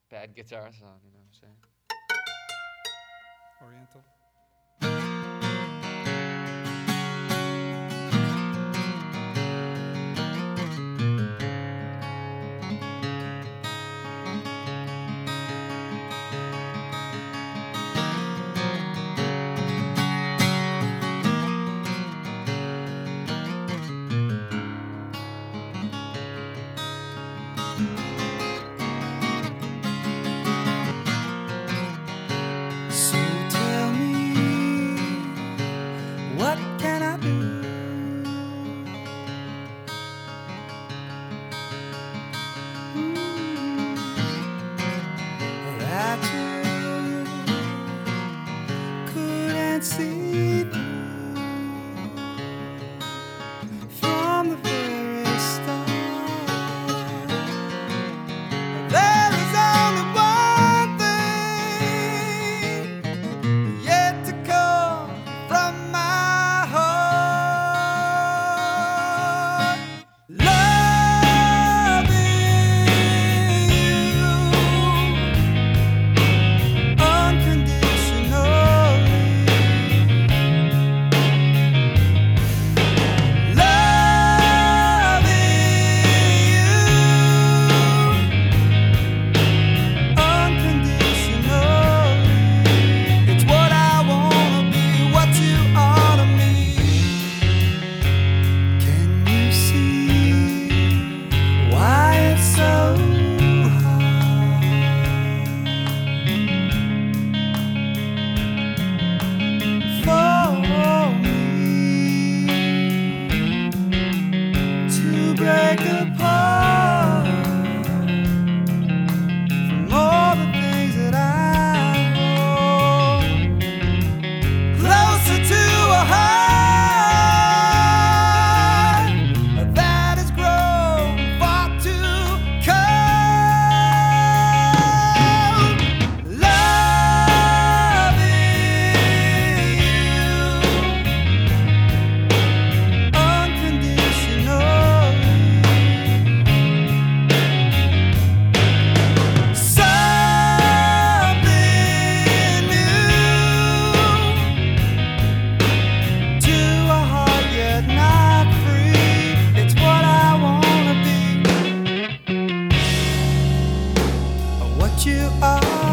bad guitar song, you know what I'm saying? Oriental. So tell me, what can I do? That you couldn't see from the very start. There is only one thing yet to come from my heart. Loving you unconditionally. Loving you unconditionally. It's what I wanna be, what you are to me. Can you see why it's so hard for me to break apart from all the things that I hold closer to a heart that has grown far too cold. Loving you unconditionally. Something new to a heart yet not free. It's what I wanna be, what you are.